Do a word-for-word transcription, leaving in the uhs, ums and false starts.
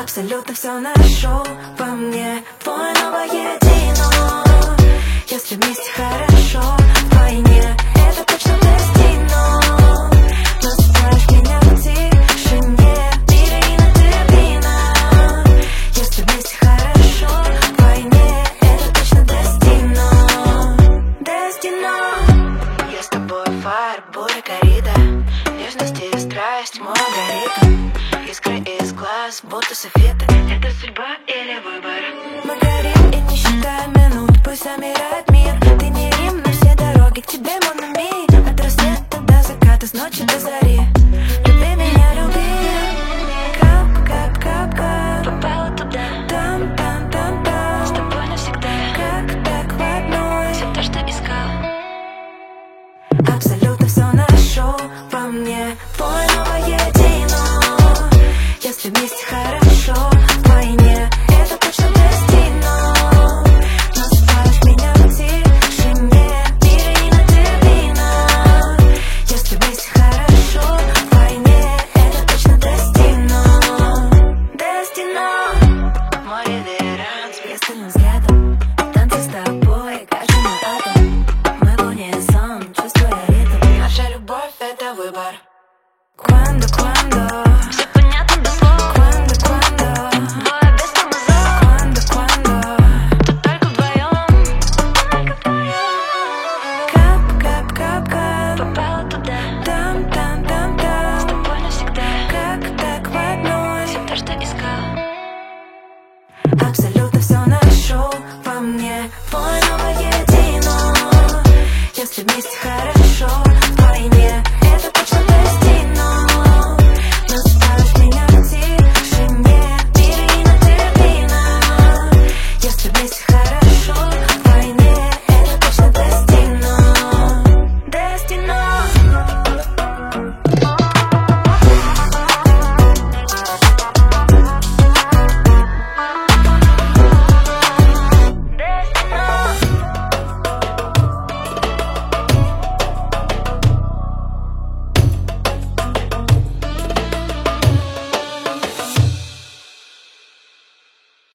Абсолютно все нашел во мне твой новоедино. Если вместе хорошо, вдвойне это точно дестино. Называешь меня в тишине, мире и на терпина. Если вместе хорошо, вдвойне это точно дестино. Дестино. Я с тобой фаер, буря, корида, нежность и страсть, мой алгоритм. Искры из глаз, будто софиты. Это судьба или выбор? Мы горим и не считаем минут, пусть замирает мир. Ты не Рим, но все дороги к тебе, mon ami. От рассвета до заката, с ночи до зари. Люби меня, люби. Кап, кап, кап, кап. Попала туда. Там, там, там, там. С тобой навсегда. Как так в одной? Все то, что искал. Абсолютно все